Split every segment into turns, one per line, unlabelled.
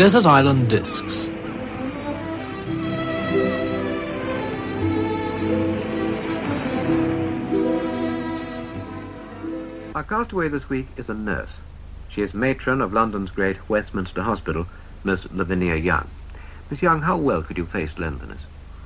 Desert Island Discs.
Our castaway this week is a nurse. She is matron of London's great Westminster Hospital, Miss Lavinia Young. Miss Young, how well could you face loneliness?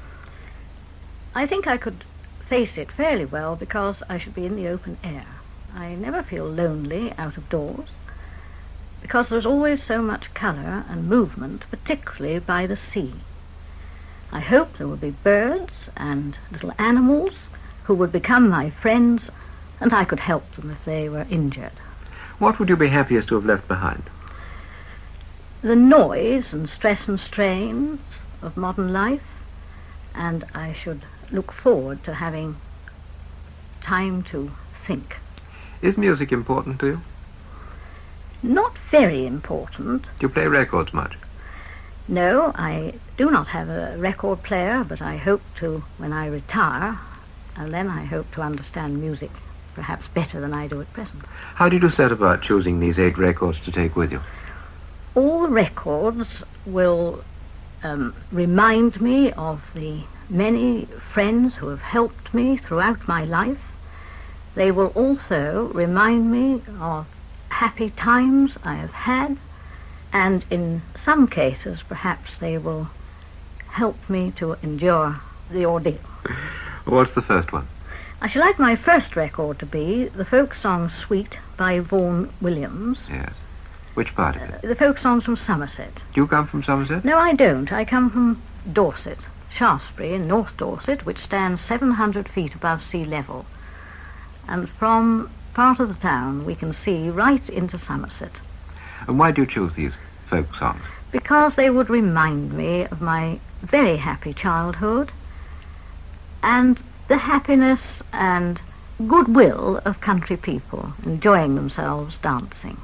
I think I could face it fairly well because I should be in the open air. I never feel lonely out of doors because there's always so much colour and movement, particularly by the sea. I hope there will be birds and little animals who would become my friends, and I could help them if they were injured.
What would you be happiest to have left behind?
The noise and stress and strains of modern life, and I should look forward to having time to think.
Is music important to you?
Not very important.
Do you play records much?
No, I do not have a record player, but I hope to when I retire, and then I hope to understand music perhaps better than I do at present.
How did you set about choosing these 8 records to take with you?
All the records will remind me of the many friends who have helped me throughout my life. They will also remind me of happy times I have had, and in some cases perhaps they will help me to endure the ordeal.
What's the first one?
I should like my first record to be the folk song Suite by Vaughan Williams.
Yes. Which part of it?
The folk songs from Somerset.
Do you come from Somerset?
No, I don't. I come from Dorset, Shaftesbury in North Dorset, which stands 700 feet above sea level. And from part of the town we can see right into Somerset.
And why do you choose these folk songs?
Because they would remind me of my very happy childhood and the happiness and goodwill of country people enjoying themselves dancing.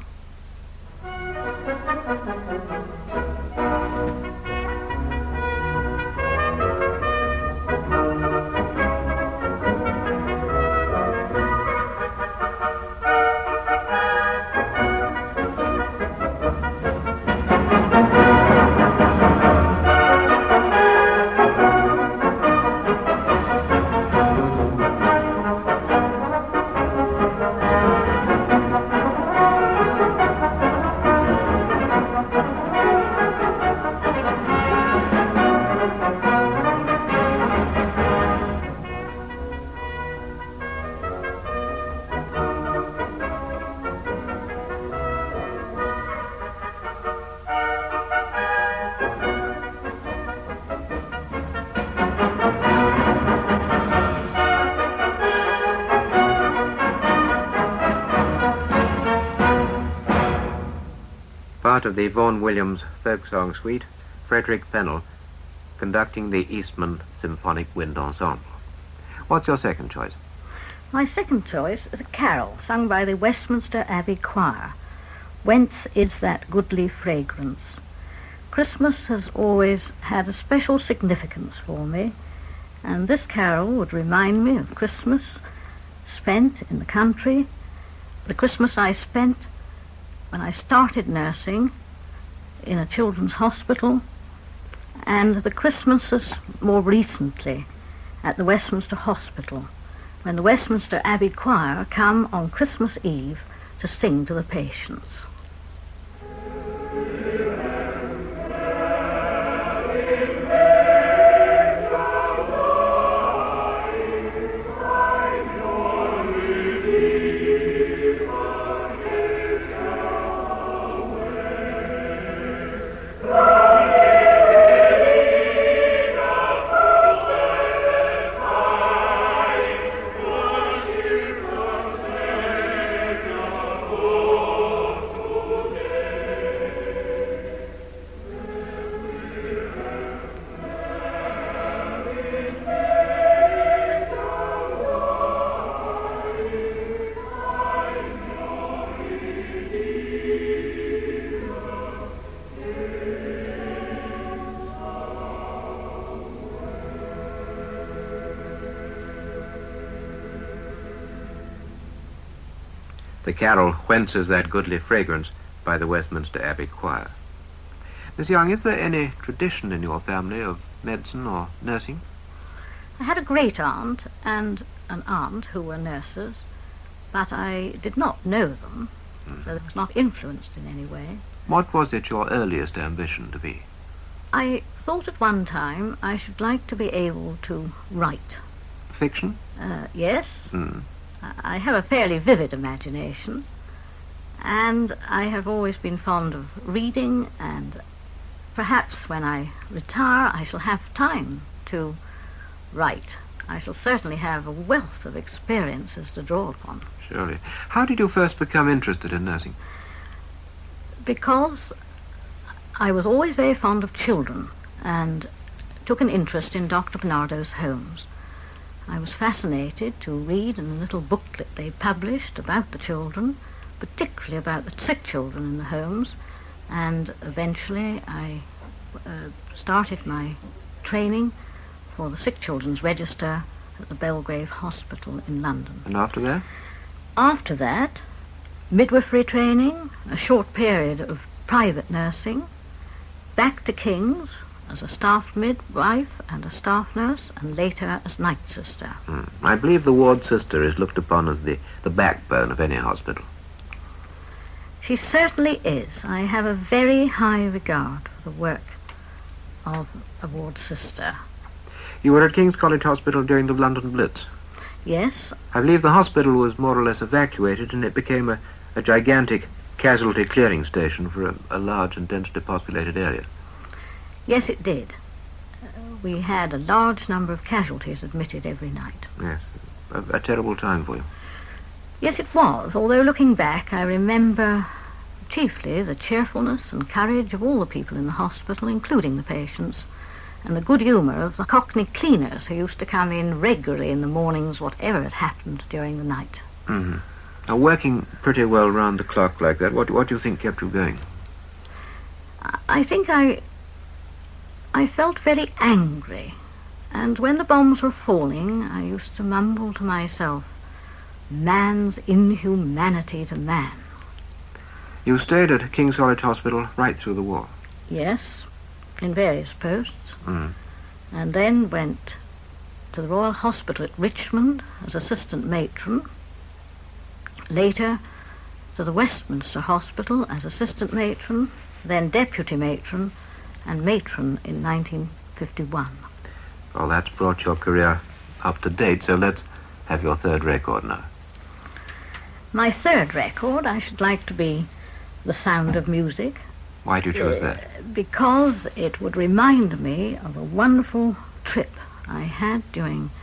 Part of the Vaughan Williams folk song suite, Frederick Fennell conducting the Eastman Symphonic Wind Ensemble. What's your second choice?
My second choice is a carol sung by the Westminster Abbey Choir. Whence is that goodly fragrance? Christmas has always had a special significance for me, and this carol would remind me of Christmas spent in the country, the Christmas I spent when I started nursing in a children's hospital, and the Christmases more recently at the Westminster Hospital, when the Westminster Abbey Choir come on Christmas Eve to sing to the patients. The carol, Whence is that goodly fragrance, by the Westminster Abbey Choir.
Miss Young, is there any tradition in your family of medicine or nursing?
I had a great-aunt and an aunt who were nurses, but I did not know them, so I was not influenced in any way.
What was it your earliest ambition to be?
I thought at one time I should like to be able to write.
Fiction?
Yes. I have a fairly vivid imagination, and I have always been fond of reading, and perhaps when I retire I shall have time to write. I shall certainly have a wealth of experiences to draw upon.
Surely. How did you first become interested in nursing?
Because I was always very fond of children and took an interest in Dr. Barnardo's homes. I was fascinated to read in the little booklet they published about the children, particularly about the sick children in the homes, and eventually I started my training for the Sick Children's Register at the Belgrave Hospital in London.
And after that?
After that, midwifery training, a short period of private nursing, back to King's as a staff midwife and a staff nurse, and later as night sister.
I believe the ward sister is looked upon as the backbone of any hospital.
She certainly is. I have a very high regard for the work of a ward sister.
You were at King's College Hospital during the London Blitz.
Yes.
I believe the hospital was more or less evacuated, and it became a gigantic casualty clearing station for a large and densely populated area.
Yes, it did. We had a large number of casualties admitted every night.
Yes, a terrible time for you.
Yes, it was, although looking back, I remember chiefly the cheerfulness and courage of all the people in the hospital, including the patients, and the good humour of the Cockney cleaners who used to come in regularly in the mornings, whatever had happened during the night.
Mm-hmm. Now, working pretty well round the clock like that, what do you think kept you going?
I think I felt very angry, and when the bombs were falling, I used to mumble to myself, man's inhumanity to man.
You stayed at King's College Hospital right through the war?
Yes, in various posts, and then went to the Royal Hospital at Richmond as assistant matron, later to the Westminster Hospital as assistant matron, then deputy matron, and matron in 1951.
Well, that's brought your career up to date, so let's have your third record now.
My third record, I should like to be The Sound of Music.
Why do you choose that?
Because it would remind me of a wonderful trip I had during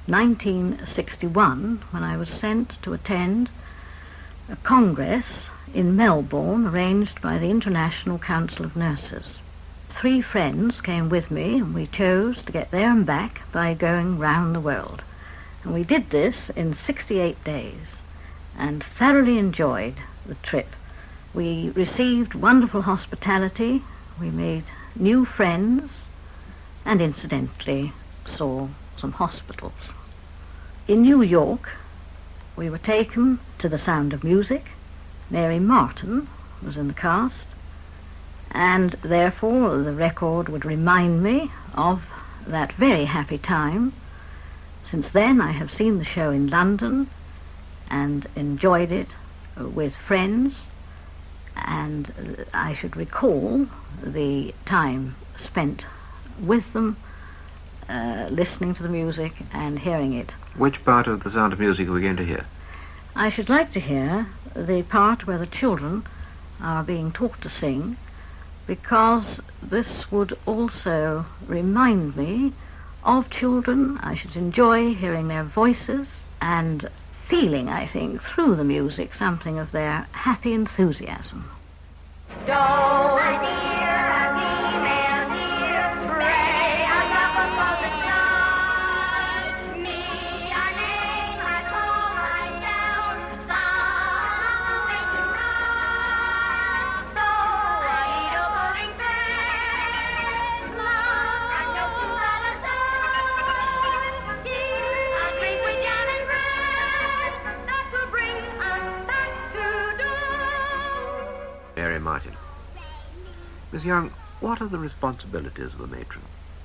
1961 when I was sent to attend a congress in Melbourne arranged by the International Council of Nurses. 3 friends came with me, and we chose to get there and back by going round the world. And we did this in 68 days and thoroughly enjoyed the trip. We received wonderful hospitality, we made new friends, and incidentally saw some hospitals. In New York, we were taken to The Sound of Music. Mary Martin was in the cast, and therefore the record would remind me of that very happy time. Since then I have seen the show in London and enjoyed it with friends, and I should recall the time spent with them, listening to the music and hearing it.
Which part of The Sound of Music are we going to hear?
I should like to hear the part where the children are being taught to sing, because this would also remind me of children. I should enjoy hearing their voices and feeling, I think, through the music, something of their happy enthusiasm. Do, my dear, female dear, pray on top of the sky. Me, your name, I call myself, far away to run. So I eat a boring bread, love, and no food on a side. I'll drink with jam and bread, that will bring us back to dawn.
Mary Martin. Miss Young, What are the responsibilities of a matron?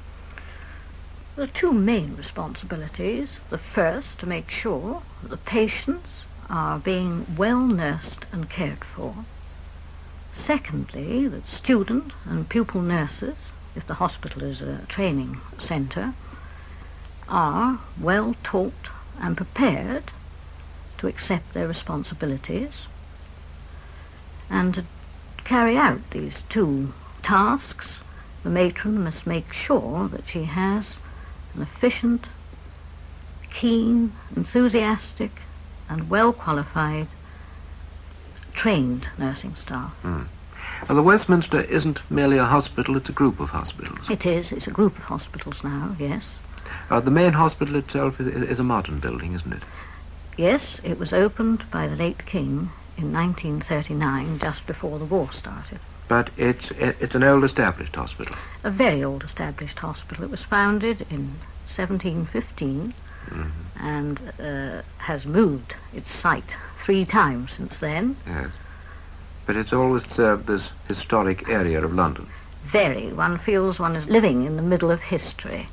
There are two main responsibilities. The first, to make sure that the patients are being well nursed and cared for. Secondly, that student and pupil nurses, if the hospital is a training centre, are well taught and prepared to accept their responsibilities. And to carry out these two tasks, the matron must make sure that she has an efficient, keen, enthusiastic, and well-qualified, trained nursing staff.
Well, the Westminster isn't merely a hospital, it's a group of hospitals.
It is. It's a group of hospitals now, yes.
The main hospital itself is a modern building, isn't it?
Yes, it was opened by the late King in 1939, just before the war started.
But it's an old established hospital.
A very old established hospital. It was founded in 1715 and has moved its site 3 times since then.
Yes. But it's always served this historic area of London.
Very. One feels one is living in the middle of history.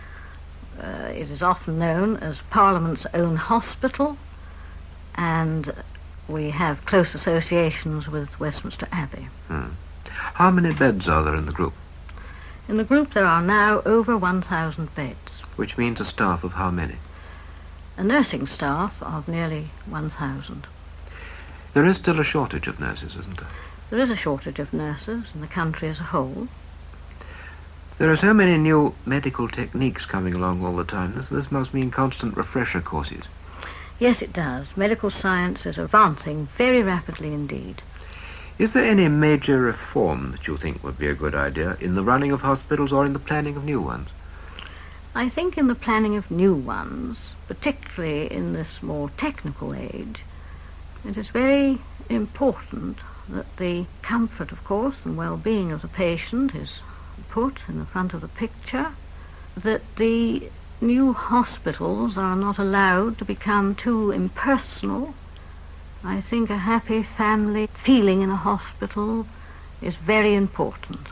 It is often known as Parliament's own hospital, and we have close associations with Westminster Abbey.
How many beds are there in the group?
In the group there are now over 1,000 beds.
Which means a staff of how many?
A nursing staff of nearly 1,000.
There is still a shortage of nurses, isn't there?
There is a shortage of nurses in the country as a whole.
There are so many new medical techniques coming along all the time. This must mean constant refresher courses.
Yes, it does. Medical science is advancing very rapidly indeed.
Is there any major reform that you think would be a good idea in the running of hospitals or in the planning of new ones?
I think in the planning of new ones, particularly in this more technical age, it is very important that the comfort, of course, and well-being of the patient is put in the front of the picture, that the new hospitals are not allowed to become too impersonal. I think a happy family feeling in a hospital is very important.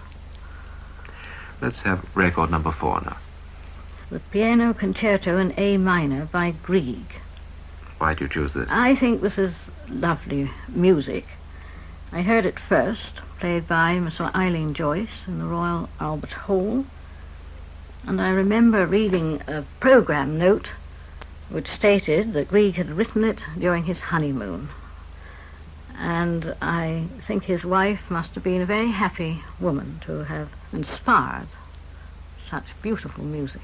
Let's have record number 4 now.
The Piano Concerto in A minor by Grieg.
Why do you choose this?
I think this is lovely music. I heard it first played by Miss Eileen Joyce in the Royal Albert Hall, and I remember reading a programme note which stated that Grieg had written it during his honeymoon. And I think his wife must have been a very happy woman to have inspired such beautiful music.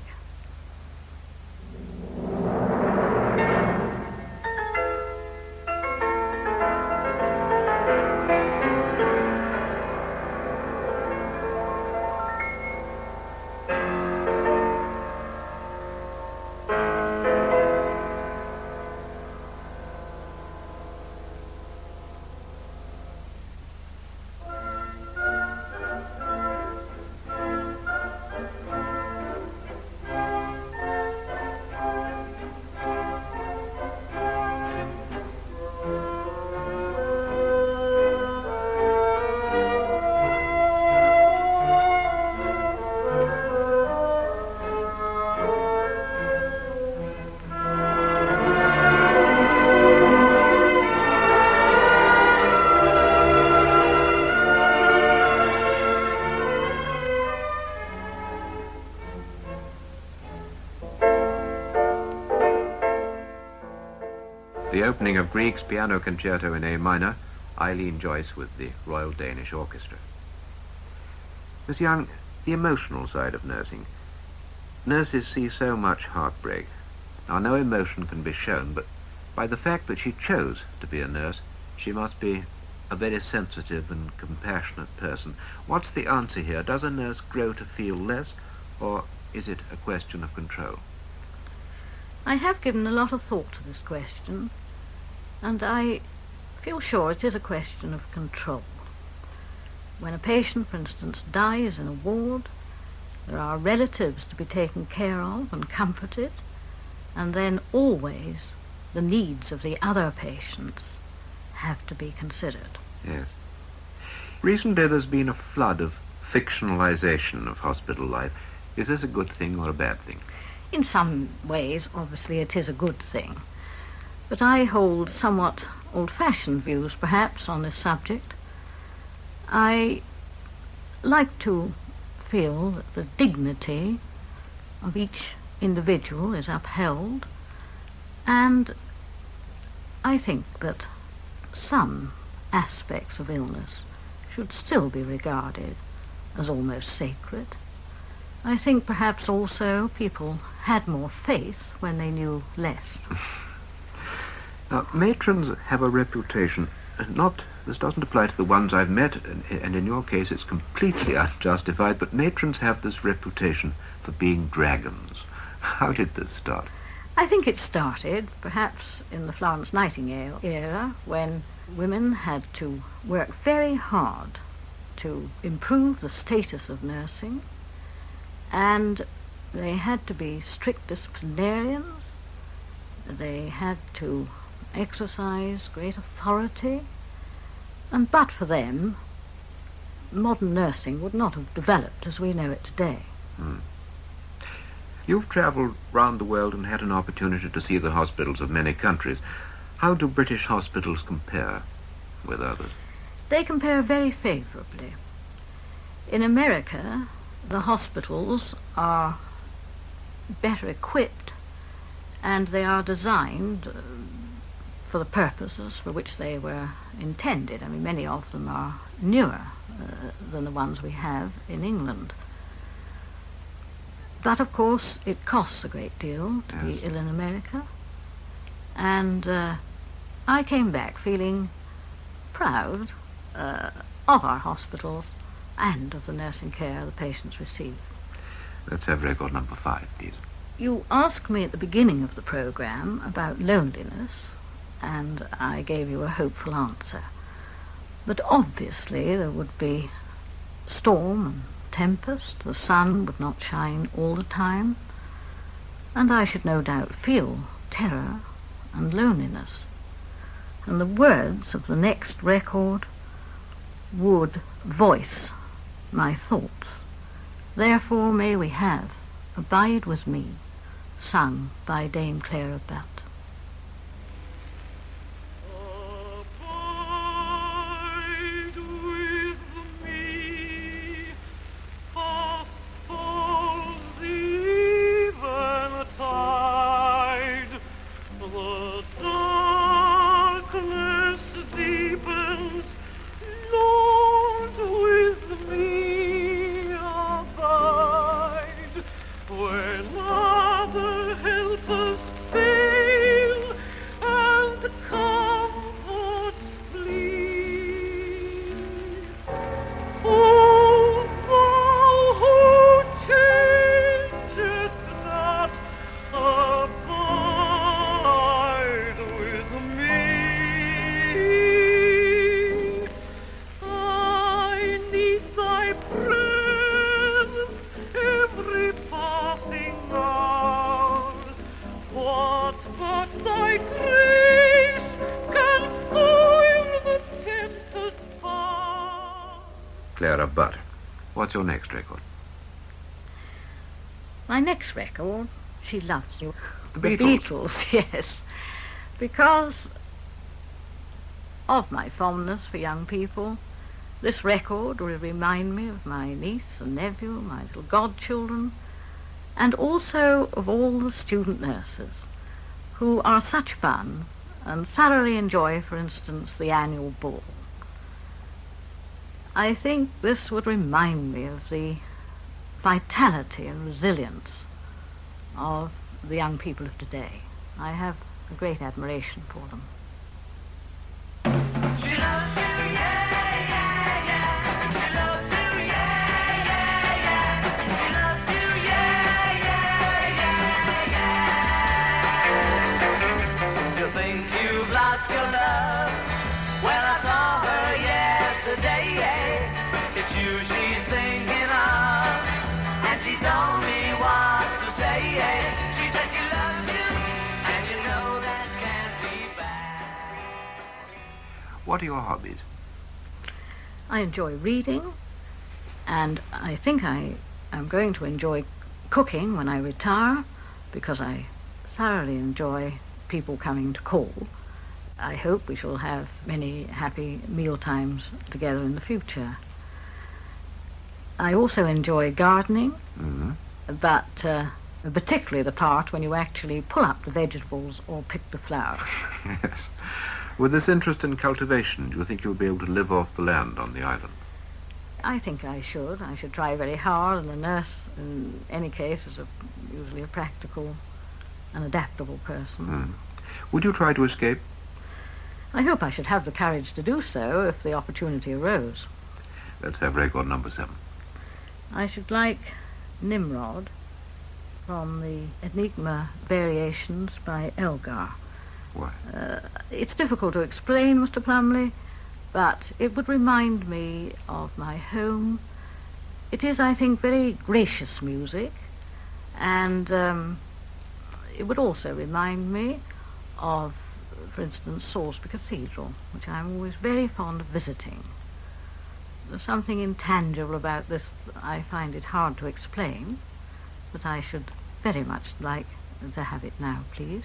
The opening of Grieg's Piano Concerto in A minor, Eileen Joyce with the Royal Danish Orchestra. Miss Young, the emotional side of nursing. Nurses see so much heartbreak. Now, no emotion can be shown, but by the fact that she chose to be a nurse, she must be a very sensitive and compassionate person. What's the answer here? Does a nurse grow to feel less, or is it a question of control?
I have given a lot of thought to this question, and I feel sure it is a question of control. When a patient, for instance, dies in a ward, there are relatives to be taken care of and comforted, and then always the needs of the other patients have to be considered.
Yes. Recently there's been a flood of fictionalization of hospital life. Is this a good thing or a bad thing?
In some ways, obviously, it is a good thing. But I hold somewhat old-fashioned views, perhaps, on this subject. I like to feel that the dignity of each individual is upheld, and I think that some aspects of illness should still be regarded as almost sacred. I think perhaps also people had more faith when they knew less.
Now, matrons have a reputation, this doesn't apply to the ones I've met, and in your case it's completely unjustified, but matrons have this reputation for being dragons. How did this start?
I think it started perhaps in the Florence Nightingale era, when women had to work very hard to improve the status of nursing, and they had to be strict disciplinarians. They had to exercise great authority, and but for them, modern nursing would not have developed as we know it today.
You've travelled round the world and had an opportunity to see the hospitals of many countries. How do British hospitals compare with others?
They compare very favourably. In America, the hospitals are better equipped, and they are designed for the purposes for which they were intended. I mean, many of them are newer than the ones we have in England. But, of course, it costs a great deal to be ill in America. And I came back feeling proud of our hospitals and of the nursing care the patients receive.
Let's have record number 5, please.
You asked me at the beginning of the programme about loneliness, and I gave you a hopeful answer. But obviously there would be storm and tempest, the sun would not shine all the time, and I should no doubt feel terror and loneliness. And the words of the next record would voice my thoughts. Therefore may we have Abide With Me, sung by Dame Clara Butt.
Clara Butt. What's your next record?
My next record, She Loves You.
The
The
Beatles.
Beatles, yes. Because of my fondness for young people, this record will remind me of my niece and nephew, my little godchildren, and also of all the student nurses who are such fun and thoroughly enjoy, for instance, the annual ball. I think this would remind me of the vitality and resilience of the young people of today. I have a great admiration for them.
She loves you, yeah, yeah, yeah. She loves you, yeah, yeah, yeah. She loves you, yeah, yeah, yeah, yeah. You think you've lost your love? Well, I saw her yesterday, yeah. It's you she's thinking of, and she told me what to say, yeah. She said she loves you, and you know that can't be bad.
What are your hobbies?
I enjoy reading, And I think I am going to enjoy cooking when I retire, because I thoroughly enjoy people coming to call. I hope we shall have many happy meal times together in the future. I also enjoy gardening, but particularly the part when you actually pull up the vegetables or pick the flowers.
Yes. With this interest in cultivation, do you think you'll be able to live off the land on the island?
I think I should. I should try very hard, and the nurse, in any case, is usually a practical and adaptable person.
Would you try to escape?
I hope I should have the courage to do so if the opportunity arose.
Let's have record number 7.
I should like Nimrod from the Enigma Variations by Elgar.
Why?
It's difficult to explain, Mr. Plumley, but it would remind me of my home. It is, I think, very gracious music, and it would also remind me of, for instance, Salisbury Cathedral, which I'm always very fond of visiting. There's something intangible about this. I find it hard to explain, but I should very much like to have it now, please.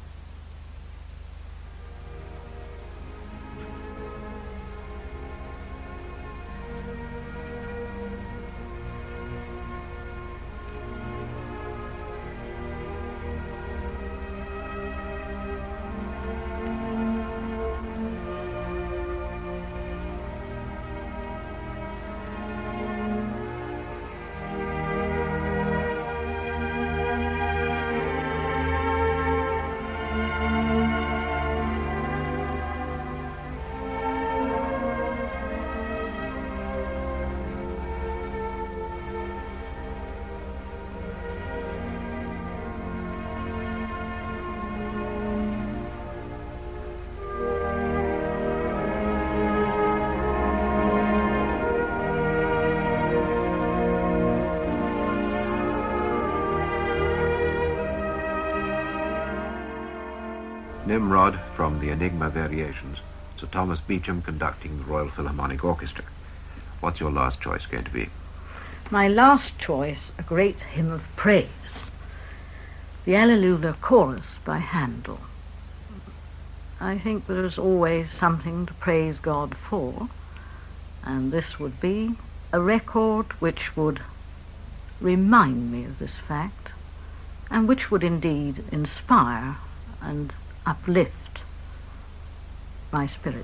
Nimrod from the Enigma Variations, Sir Thomas Beecham conducting the Royal Philharmonic Orchestra. What's your last choice going to be?
My last choice, a great hymn of praise, the Alleluia Chorus by Handel. I think there is always something to praise God for, and this would be a record which would remind me of this fact, and which would indeed inspire and uplift my spirits.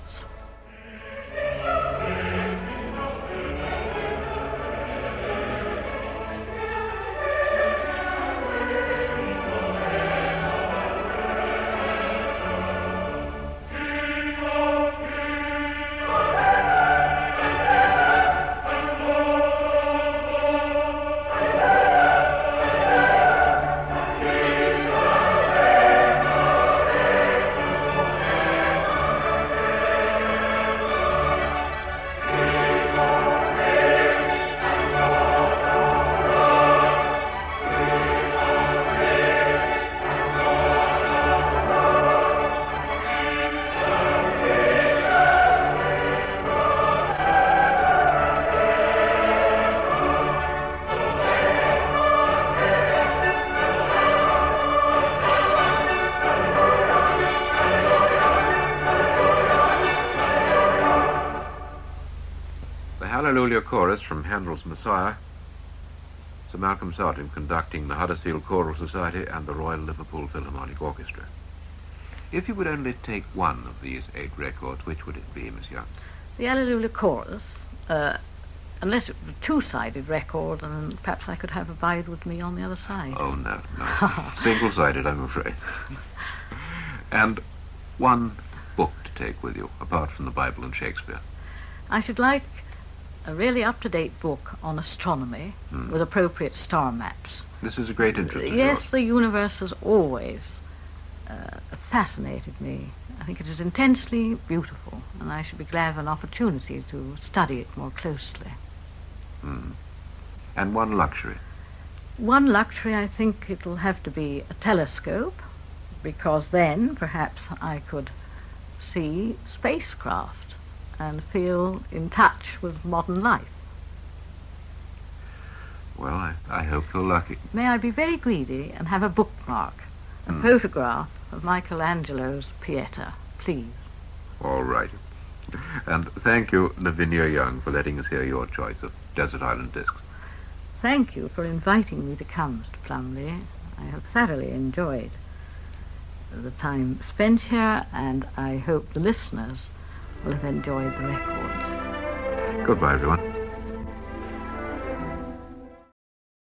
Hallelujah Chorus from Handel's Messiah, Sir Malcolm Sargent conducting the Huddersfield Choral Society and the Royal Liverpool Philharmonic Orchestra. If you would only take one of these 8 records, which would it be, Miss Young?
The Alleluia Chorus, unless it was a 2-sided record, and perhaps I could have Abide With Me on the other side.
Oh, no. Single-sided, I'm afraid. And one book to take with you, apart from the Bible and Shakespeare.
I should like a really up-to-date book on astronomy with appropriate star maps.
This is a great interest of
Yes,
yours.
the universe has always fascinated me. I think it is intensely beautiful, and I should be glad of an opportunity to study it more closely.
And one luxury.
One luxury, I think it'll have to be a telescope, because then perhaps I could see spacecraft and feel in touch with modern life.
Well, I hope you're lucky.
May I be very greedy and have a bookmark, a photograph of Michelangelo's Pieta, please?
All right. And thank you, Lavinia Young, for letting us hear your choice of Desert Island Discs.
Thank you for inviting me to come, Mr. Plumley. I have thoroughly enjoyed the time spent here, and I hope the listeners will have enjoyed the records.
Goodbye, everyone.